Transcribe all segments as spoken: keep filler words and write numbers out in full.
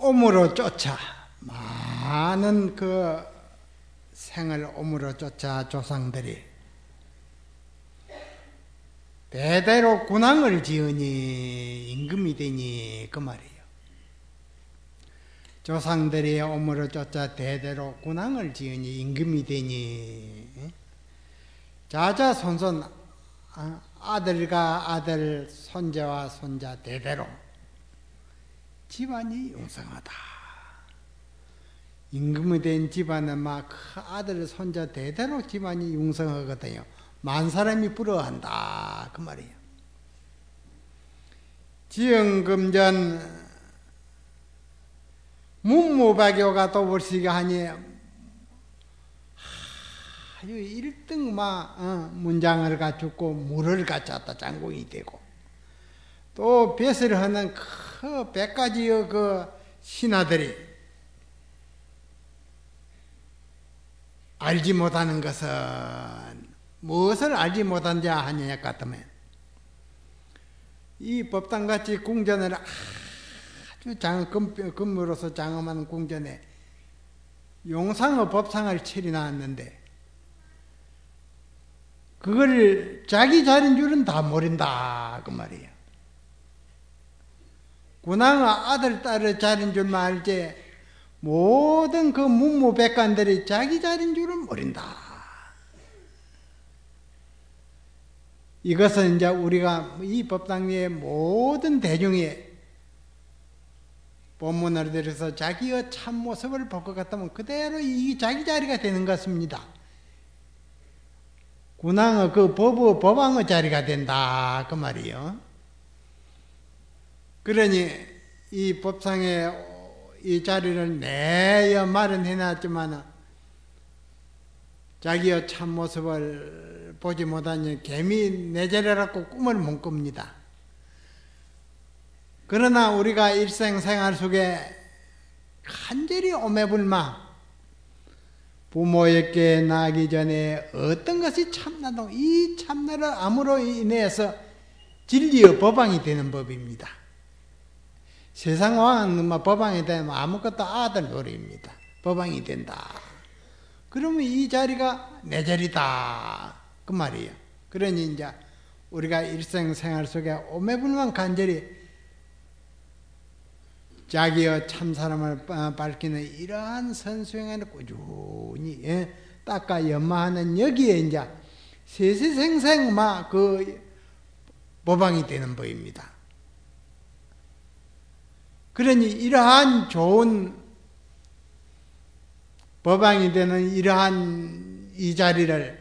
옴으로 쫓아 많은 그 생을 옴으로 쫓아 조상들이 대대로 군왕을 지으니 임금이 되니 그 말이에요. 조상들이 옴으로 쫓아 대대로 군왕을 지으니 임금이 되니 자자손손 아들과 아들 손자와 손자 대대로 집안이 용성하다. 임금이 된 집안은 막 아들 손자 대대로 집안이 용성하거든요. 만 사람이 부러워한다 그 말이에요. 지영금전 문무박교가 도불시가 하니 아주 일등 막 어, 문장을 갖추고 물을 갖췄다 장공이 되고 또 벼슬을 하는 그 백가지의 그 신하들이 알지 못하는 것은 무엇을 알지 못한자 하느냐 같으면 이 법당같이 궁전을 아주 장, 금, 금으로서 장엄한 궁전에 용상의 법상을 차려놨는데 그걸 자기 자리인 줄은 다 모른다 그 말이에요. 군왕의 아들 딸의 자리인 줄만 알지 모든 그 문무백관들이 자기 자리인 줄은 모른다. 이것은 이제 우리가 이 법당의 모든 대중이 본문을 들어서 자기의 참모습을 볼 것 같으면 그대로 이 자기 자리가 되는 것입니다. 군왕의 그 법의 법왕의 자리가 된다 그 말이요. 그러니 이 법상에 이 자리를 내어 마련해놨지만 자기의 참모습을 보지 못하니 개미 내 자리라고 꿈을 못 꿉니다. 그러나 우리가 일생생활 속에 간절히 오매불망 부모에게 나기 전에 어떤 것이 참나도 이 참나를 암으로 인해서 진리의 법왕이 되는 법입니다. 세상 왕은 법왕이 되면 아무것도 아들 노릇입니다. 법왕이 된다. 그러면 이 자리가 내 자리다 그 말이에요. 그러니 이제 우리가 일생생활 속에 오매불망 간절히 자기의 참사람을 밝히는 이러한 선수행을 꾸준히 예, 닦아 연마하는 여기에 이제 세세생생 막 그 법왕이 되는 법입니다. 그러니 이러한 좋은 법왕이 되는 이러한 이 자리를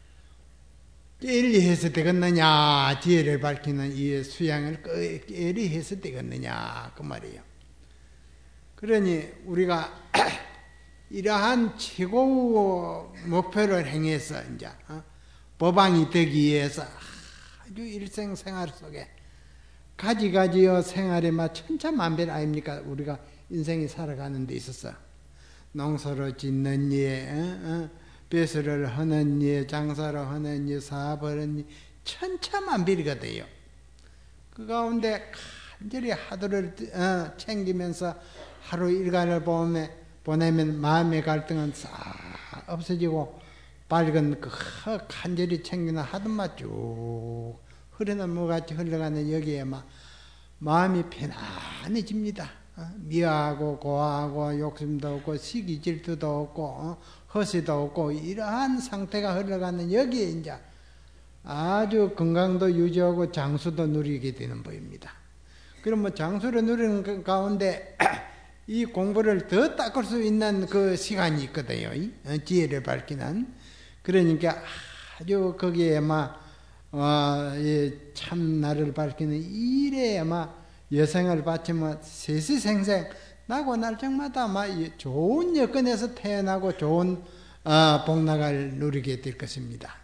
깨리 해서 되겠느냐, 지혜를 밝히는 이 수양을 깨리 해서 되겠느냐 그 말이에요. 그러니 우리가 이러한 최고 목표를 행해서 이제 어? 법왕이 되기 위해서 아주 일생생활 속에 가지가지의 생활에 막 천차만별 아닙니까? 우리가 인생이 살아가는 데 있어서 농사를 짓는 예, 어? 배수를 하는 예, 장사를 하는 예, 사업을 하는 예, 천차만별이거든요. 그 가운데 간절히 하루를 어, 챙기면서 하루 일과를 보면, 보내면 마음의 갈등은 싹 없어지고 밝은 그 간절히 챙기는 하던맛 쭉 흐르는 물같이 흘러가는 여기에 막 마음이 편안해집니다. 어? 미워하고 고하고 욕심도 없고 시기 질투도 없고 어? 허세도 없고 이러한 상태가 흘러가는 여기에 이제 아주 건강도 유지하고 장수도 누리게 되는 법입니다. 그러면 장수를 누리는 가운데 이 공부를 더 닦을 수 있는 그 시간이 있거든요. 지혜를 밝히는. 그러니까 아주 거기에 막, 어, 참 나를 밝히는 일에 막 여생을 바치면 세시생생 나고 날짜마다 막 좋은 여건에서 태어나고 좋은 어, 복락을 누리게 될 것입니다.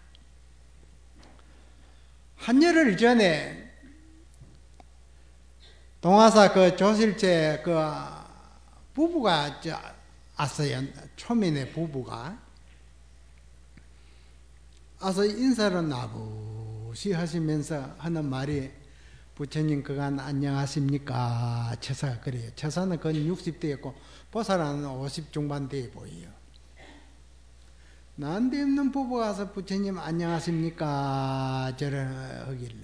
한열흘 전에 동화사 그 조실제 그 부부가 저 왔어요. 초면의 부부가 와서 인사를 나부시 하시면서 하는 말이 부처님 그간 안녕하십니까? 처사가 그래요. 처사는 거의 육십 대였고 보살은 오십 중반대에 보여요. 난데없는 부부가 와서 부처님 안녕하십니까? 저를 하길래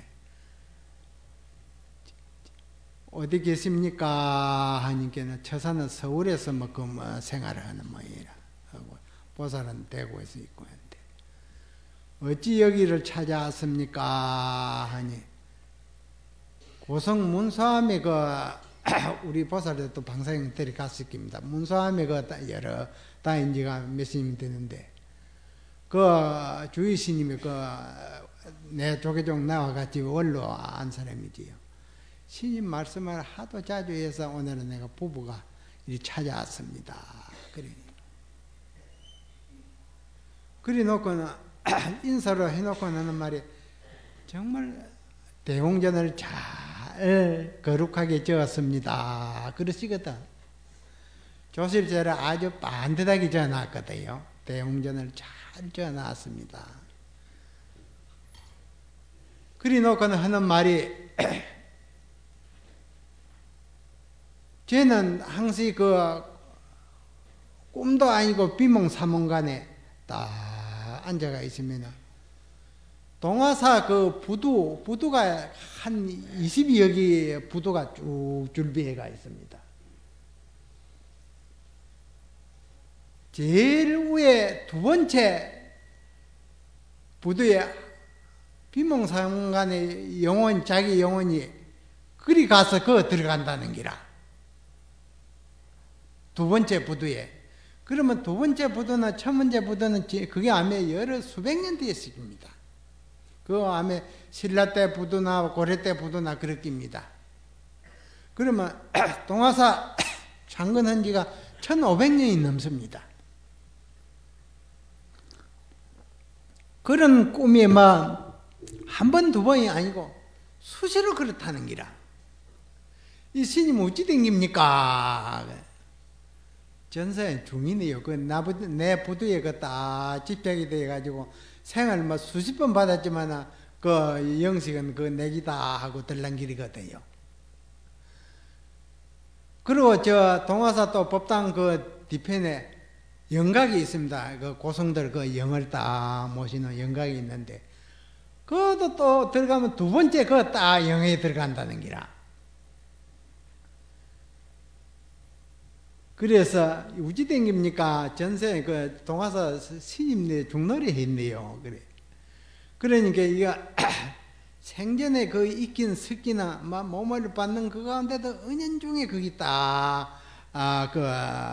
어디 계십니까? 하니까는 처사는 서울에서 뭐 그 뭐 생활을 하는 모양이라 하고 보살은 대구에서 있고 한데 어찌 여기를 찾아왔습니까? 하니 고성 문서암에 그 우리 보살도 또 방사형 데려갔을 겁니다. 문서암에 그 여러 다닌 지가 몇십 년 되는데 그 주의 스님이 그 내 조계종 나와같이 원로 한 사람이지요. 스님 말씀을 하도 자주 해서 오늘은 내가 부부가 이리 찾아왔습니다. 그래. 그래 놓고는 인사를 해놓고 하는 말이 정말 대웅전을 잘 거룩하게 지었습니다. 그러시거든. 조실제를 아주 반듯하게 지어놨거든요. 대웅전을 잘 지어놨습니다. 그래 놓고는 하는 말이 쟤는 항상 그 꿈도 아니고 비몽사몽간에 딱 앉아가 있으면 동화사 그 부두, 부두가 한 이십여 개의 부두가 쭉 줄비해가 있습니다. 제일 위에 두 번째 부두에 비몽사몽간의 영혼, 자기 영혼이 그리 가서 그 들어간다는 기라. 두 번째 부두에. 그러면 두 번째 부두나 첫 번째 부두는 그게 아마 여러 수백 년 뒤에 있습니다. 그 아마 신라 때 부두나 고려 때 부두나 그렇습니다. 그러면 동화사 창건한 지가 천오백 년이 넘습니다. 그런 꿈이 막 한 번, 두 번이 아니고 수시로 그렇다는 기라. 이 스님 어찌 댕깁니까? 전사의 중인이요. 그 나부두, 내 부두에 그 딱 집착이 돼가지고 생을 뭐 수십 번 받았지만 그 영식은 그 내기다 하고 들랑길이거든요. 그리고 저 동화사 또 법당 그 뒤편에 영각이 있습니다. 그 고성들 그 영을 딱 모시는 영각이 있는데 그것도 또 들어가면 두 번째 그 딱 영에 들어간다는 기라. 그래서 우지 댕깁니까? 전세 그 동화사 스님네 중놀이 했네요. 그래. 그러니까 이거 생전에 그 있긴 습기나 막 몸을 받는 그 가운데도 은연중에 거기 딱 아 그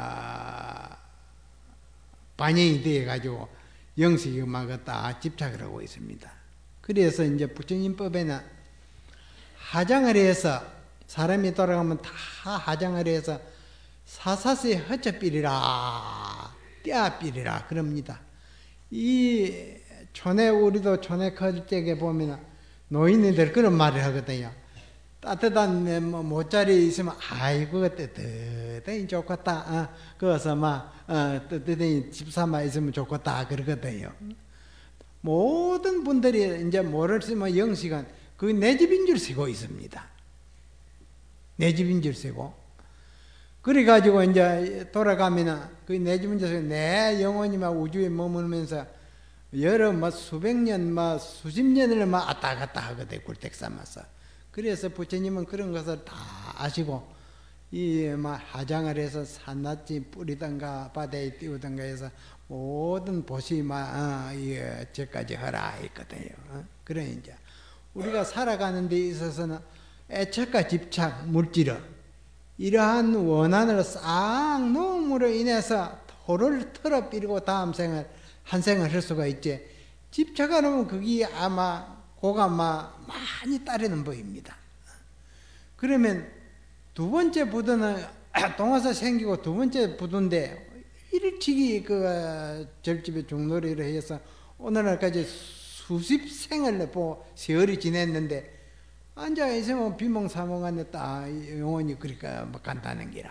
반영이 되어 가지고 영식이 막 딱 집착을 하고 있습니다. 그래서 이제 부처님법에는 하장을 해서 사람이 돌아가면 다 하장을 해서 사사세 허처삐리라 떼아삐리라 그럽니다. 이 촌에 우리도 촌에 클 적에 보면 노인들 그런 말을 하거든요. 따뜻한 뭐 모짜리 있으면 아이고 뜨뜻하니 좋겠다. 어, 그래서 막 어, 뜨뜻하니 집사마 있으면 좋겠다 그러거든요. 모든 분들이 이제 뭐를 쓰면 영식은 그 내 집인 줄 쓰고 있습니다. 내 집인 줄 쓰고. 그래가지고 이제 돌아가면은 그 내 집인 줄 쓰고 내 영혼이 막 우주에 머물면서 여러 뭐 수백 년, 뭐 수십 년을 막 왔다 갔다 하거든, 굴뚝 삼아서. 그래서 부처님은 그런 것을 다 아시고, 이 막 하장을 해서 산낫지 뿌리던가 바다에 띄우던가 해서 모든 보시 막, 어, 예, 저까지 하라 했거든요. 어? 그래, 이제. 우리가 살아가는 데 있어서는 애착과 집착, 물질을, 이러한 원한을 싹 놓음으로 인해서 도를 털어삐리고 다음 생을, 한 생을 할 수가 있지. 집착하면 그게 아마 고가 막 많이 따르는 법입니다. 그러면 두 번째 부두는 동화사 생기고 두 번째 부두인데 일찍이 그 절집에 중놀이를 해서 오늘날까지 수십 생을 보 세월이 지냈는데 앉아 있으면 비몽사몽한데 딱 영혼이 그러니까 막 간다는 기라.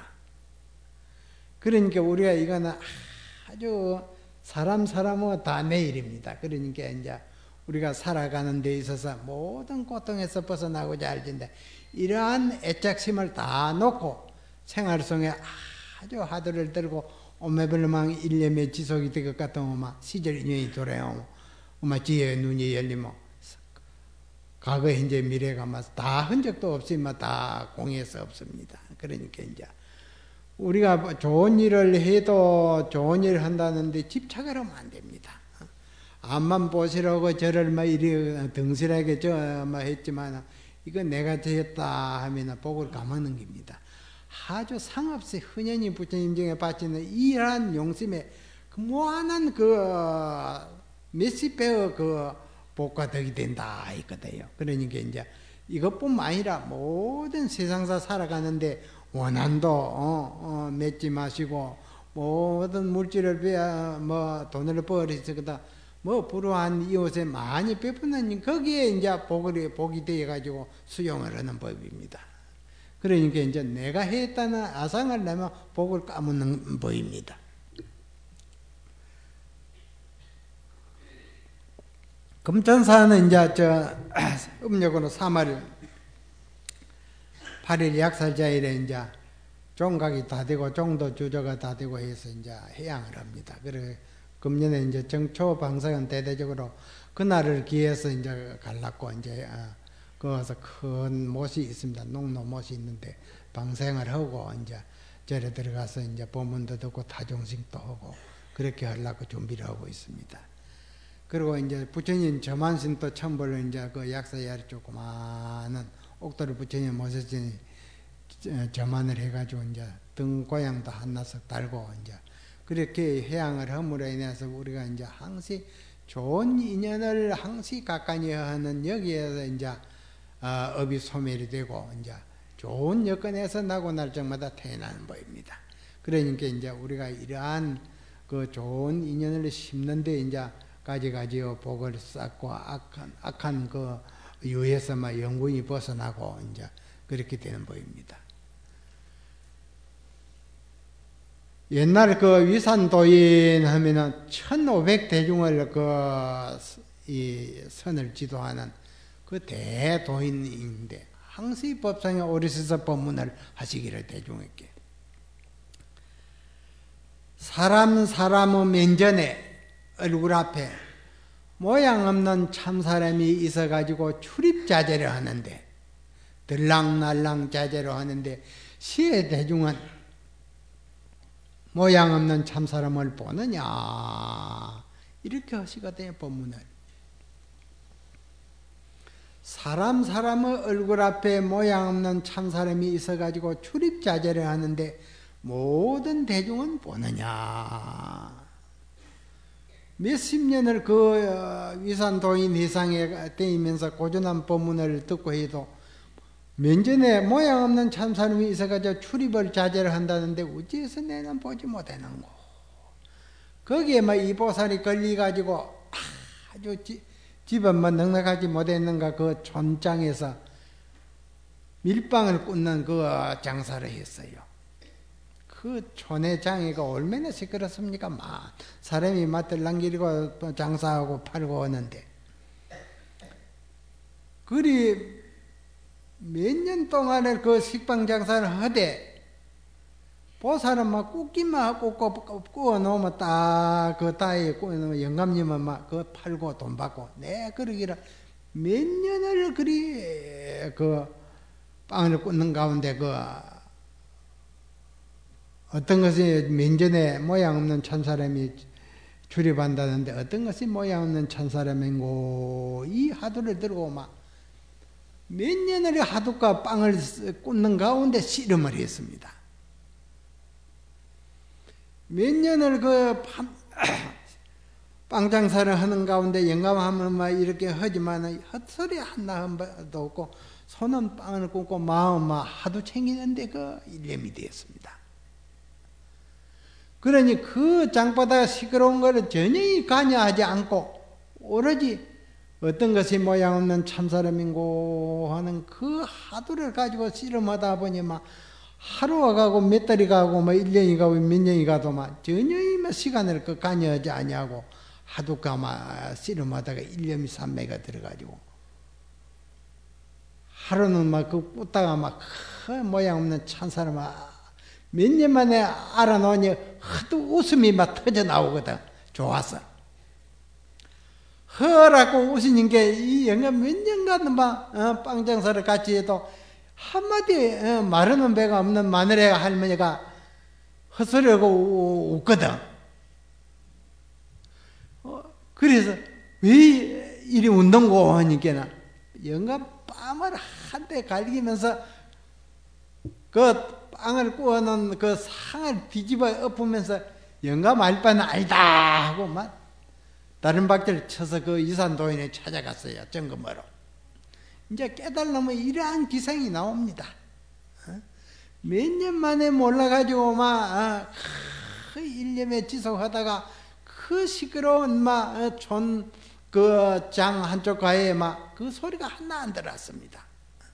그러니까 우리가 이거는 아주 사람 사람은 다 내일입니다. 그러니까 이제 우리가 살아가는 데 있어서 모든 고통에서 벗어나고자 할진데 이러한 애착심을 다 놓고 생활 속에 아주 화두를 들고 오매불망 일념에 지속이 될 것 같으면 막 시절 인연이 돌아오면 막 지혜의 눈이 열리면 과거 현재 미래가 막 다 흔적도 없이 막 다 공해서 없습니다. 그러니까 이제 우리가 좋은 일을 해도 좋은 일을 한다는데 집착을 하면 안 됩니다. 앞만 보시라고 저를 막 이리 등실하게 저막 했지만 이거 내가 저했다 하면 복을 까먹는 겁니다. 아주 상없이 흔연히 부처님 중에 바치는 이러한 용심에 그 무한한 그 몇십 배의 그 복과 덕이 된다 있거든요. 그러니까 이제 이것뿐만 아니라 모든 세상사 살아가는데 원한도 어, 어, 맺지 마시고 모든 물질을 빼야 뭐 돈을 버리시거나 뭐 불우한 이웃에 많이 베푸는 거기에 이제 복이 복이 되어 가지고 수용을 하는 법입니다. 그러니까 이제 내가 했다는 아상을 내면 복을 까먹는 법입니다. 금천사는 이제 저 음력으로 삼월 팔 일 약살자일에 이제 종각이 다 되고 종도 주저가 다 되고 해서 이제 해양을 합니다. 그래 금년에 이제 정초 방사은 대대적으로 그날을 기해서 이제 갈랐고 이제 거기서 큰 못이 있습니다. 농로 못이 있는데 방생을 하고 이제 절에 들어가서 이제 법문도 듣고 타종식도 하고 그렇게 하려고 준비를 하고 있습니다. 그리고 이제 부처님 저만신도 천벌로 이제 그 약사야리 조그마한 옥도를 부처님 모셔지니 저만을 해가지고 이제 등 고향도 한나석 달고 이제 그렇게 해양을 함으로 인해서 우리가 이제 항시 좋은 인연을 항시 가까이 하는 여기에서 이제 어, 업이 소멸이 되고 이제 좋은 여건에서 나고 날 적마다 태어나는 법입니다. 그러니까 이제 우리가 이러한 그 좋은 인연을 심는데 이제 가지가지의 복을 쌓고 악한 악한 그 유에서만 영구히 벗어나고 이제 그렇게 되는 법입니다. 옛날 그 위산도인 하면은 천오백 대중을 그 이 선을 지도하는 그 대도인인데 항시 법상에 오르셔서 법문을 하시기를 대중에게 사람 사람의 면전에 얼굴 앞에 모양 없는 참사람이 있어가지고 출입자재를 하는데 들랑날랑 자재로 하는데 시의 대중은 모양 없는 참사람을 보느냐 이렇게 하시거든요. 법문을 사람 사람의 얼굴 앞에 모양 없는 참사람이 있어가지고 출입자재를 하는데 모든 대중은 보느냐 몇십 년을 그 위산도인 회상에 떼이면서 고전한 법문을 듣고 해도 면전에 모양 없는 참사람이 있어가지고 출입을 자제를 한다는데 어찌해서 내는 보지 못하는고 거기에 막 이 보살이 걸려가지고 아주 지, 집은 뭐 넉넉하지 못했는가 그 촌장에서 밀빵을 꽂는 그 장사를 했어요. 그 촌의 장애가 얼마나 시끄럽습니까? 막 사람이 맛들랑기리고 장사하고 팔고 하는데 그리 몇 년 동안에 그 식빵 장사를 하되 보살은 막 굽기만 굽고 구워 놓으면 딱 그 따에 구워 놓으면 영감님은 막 그 팔고 돈 받고 내 그러기라 몇 년을 그리 그 빵을 굽는 가운데 그 어떤 것이 면전에 모양 없는 천사람이 출입한다는데 어떤 것이 모양 없는 천사람이고 이 하두를 들고 막 몇 년을 하두과 빵을 굽는 가운데 씨름을 했습니다. 몇 년을 그 빵 장사를 하는 가운데 영감하면 막 이렇게 하지만 헛소리 하나 한번도 없고 손은 빵을 굽고 마음은 막 하도 챙기는데 그 일념이 되었습니다. 그러니 그 장바닥 시끄러운 것을 전혀 관여하지 않고 오로지 어떤 것이 모양 없는 참사람인고 하는 그 하두를 가지고 씨름하다 보니 막 하루가 가고 몇 달이 가고 뭐 일 년이 가고 몇 년이 가도 막 전혀 시간을 그 관여하지 아니하고 하도 가마 씨름하다가 일념이 삼매가 들어가지고 하루는 막 그 꽂다가 막 큰 모양 없는 찬사를 막 몇 년 만에 알아놓으니 하도 웃음이 막 터져 나오거든. 좋아서. 허라고 웃으는 게 이 영감 몇 년간 막 어, 빵 장사를 같이 해도 한마디 어, 마르는 배가 없는 마누라 할머니가 헛소리하고 웃거든. 어, 그래서 왜 이리 운동고 하니까 영감 빵을 한 대 갈기면서 그 빵을 구워놓은 그 상을 뒤집어 엎으면서 영감 알 바는 아니다 하고 막 다른 박자를 쳐서 그 이산도인에 찾아갔어요. 점검하러. 이제 깨달으면 이러한 기상이 나옵니다. 몇 년 만에 몰라가지고 막 그 일념에 지속하다가 그 시끄러운 막 촌 그 장 한쪽 가에 막 그 소리가 하나 안 들었습니다.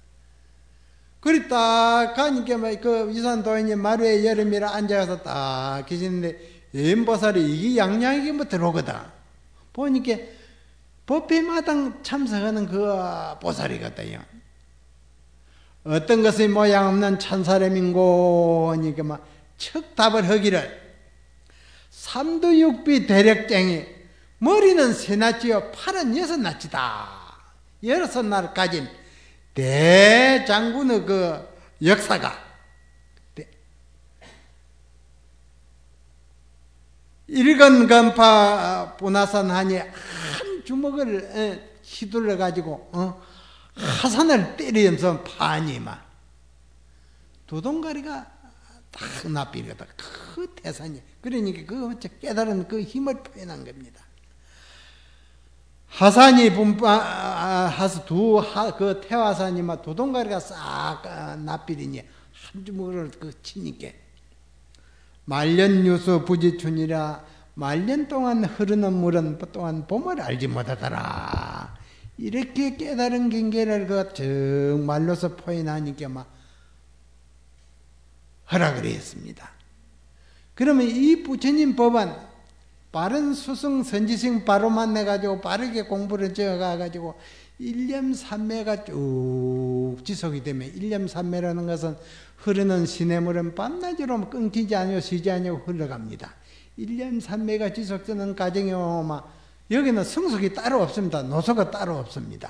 그리 딱 가니까 막 그 이산도인이 마루에 여름이라 앉아서 딱 계시는데 연보살이 이게 양양이게 뭐 들어오거든. 보니까 법회마당 참석하는 그 보살이거든요. 어떤 것이 모양 없는 찬사람인고 하니까 막 척답을 하기를 삼두육비 대력쟁이 머리는 세나치요 팔은 여섯 나치다. 여섯 날 가진 대장군의 그 역사가 일건건파 분하산하니 한 주먹을 휘둘러 가지고 어? 하산을 때리면서 파니 막 두동가리가 딱 나비거든. 그 태산이 그러니까 그 깨달은 그 힘을 표현한 겁니다. 하산이 분파 하서 두 그 태화산이 막 두동가리가 싹 나비리니 한 주먹을 그 치니까. 말년유수 부지춘이라 말년 동안 흐르는 물은 또한 봄을 알지 못하더라. 이렇게 깨달은 경계를 그 정말로서 표현하니까 막 허락을 했습니다. 그러면 이 부처님 법은 바른 수승 선지식 바로 만나가지고 바르게 공부를 지어가가지고 일념삼매가 쭉 지속이 되면 일념삼매라는 것은 흐르는 시냇물은 밤낮으로 끊기지 않고 쉬지 않고 흘러갑니다. 일념삼매가 지속되는 과정에 오면 여기는 성속이 따로 없습니다. 노소가 따로 없습니다.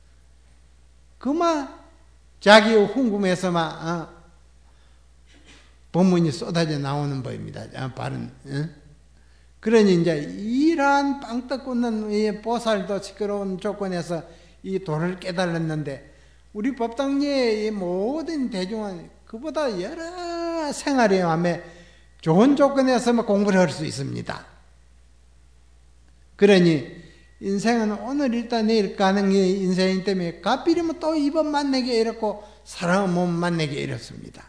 그만 자기 궁금해서만 어, 법문이 쏟아져 나오는 법입니다. 어, 바른 어? 그러니 이제 이러한 빵떡 꽂는 이 보살도 시끄러운 조건에서 이 도를 깨달았는데 우리 법당리의 모든 대중은 그보다 여러 생활에 하며 좋은 조건에서만 공부를 할 수 있습니다. 그러니 인생은 오늘 일단 내일 가는 게 인생이기 때문에 갓비리면 또 이번 만나게 이렇고 사람은 못 만나게 이렇습니다.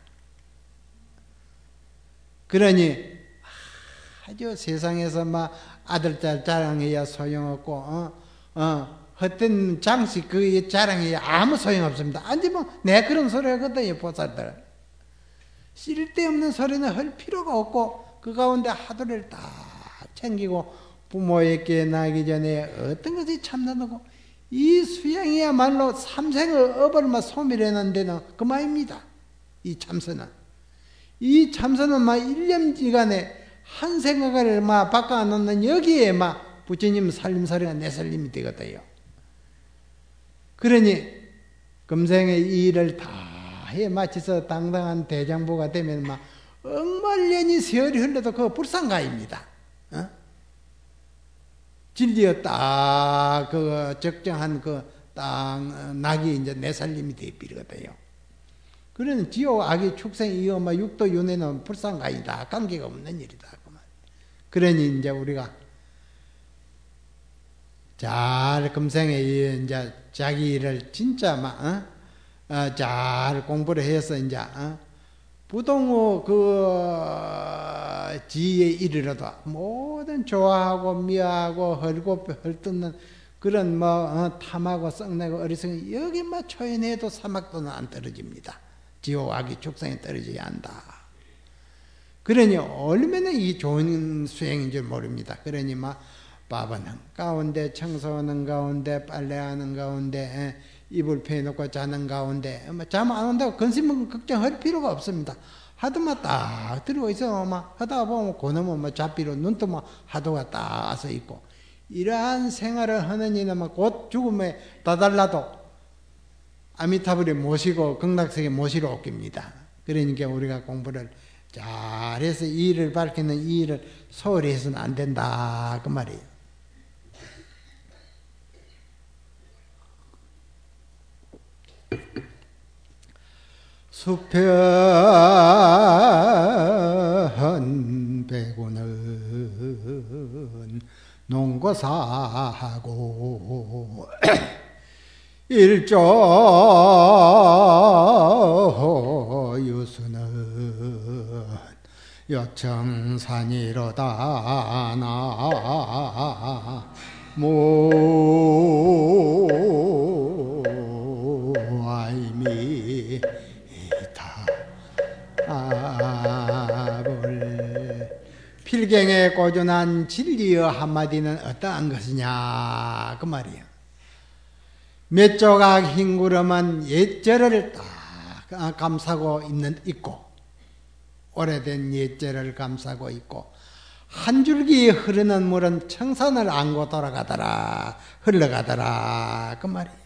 그러니 아주 세상에서 막 아들딸 자랑해야 소용없고 어, 어, 헛된 장식 그 자랑해야 아무 소용없습니다. 앉으면 내 그런 소리 하거든요. 보살들. 쓸데없는 소리는 할 필요가 없고 그 가운데 하도를 딱 챙기고 부모에게 나기 전에 어떤 것이 참나고 이 수양이야말로 삼생의 업을 막 소멸해놓은 데는 그만입니다. 이 참선은. 이 참선은 막 일념지간에 한 생각을 막 바꿔놓는 여기에 막 부처님 살림살이가 내 살림이 되거든요. 그러니 금생에 이 일을 다 해 마쳐서 당당한 대장부가 되면 막 억만년이 세월이 흘러도 그 불상가입니다. 어? 진리에 딱 그 적정한 그 딱 낙이 이제 내 살림이 되어버리거든요. 그러는 지옥 악의 축생 이어 막 육도 윤회는 불상가이다. 관계가 없는 일이다. 그러니 이제 우리가 잘 금생에 이제 자기 일을 진짜 막 어? 어, 잘 공부를 해서 이제 어? 부동의 그 지혜에 이르러도 모든 좋아하고 미워하고 헐고 헐뜯는 그런 뭐 어, 탐하고 썩내고 어리석은 여기만 초연해도 사막도는 안 떨어집니다. 지옥 악의 축생에 떨어져야 한다. 그러니 얼마나 이 좋은 수행인 줄 모릅니다. 그러니 막 밥은 가운데, 청소하는 가운데, 빨래하는 가운데, 이불 펴놓고 자는 가운데, 잠 안 온다고 근심 걱정할 필요가 없습니다. 하도만 딱 들고 있어. 막 하다 보면 그놈은 뭐 잡비로 눈도 막 하도가 딱 와서 있고, 이러한 생활을 하는 이는 곧 죽음에 다달라도 아미타불에 모시고 극락세계 모시러 옵니다. 그러니까 우리가 공부를 잘해서 이 일을 밝히는 이 일을 소홀히 해서는 안 된다 그 말이에요. 수편 백운은 농고사하고 일조 유수는 여청산이로다 나무아이미타 아불. 필경에 고존한 진리의 한마디는 어떠한 것이냐 그 말이에요. 몇 조각 흰 구름은 옛절을 딱 감싸고 있는, 있고, 오래된 옛절을 감싸고 있고, 한 줄기 흐르는 물은 청산을 안고 돌아가더라, 흘러가더라 그 말이에요.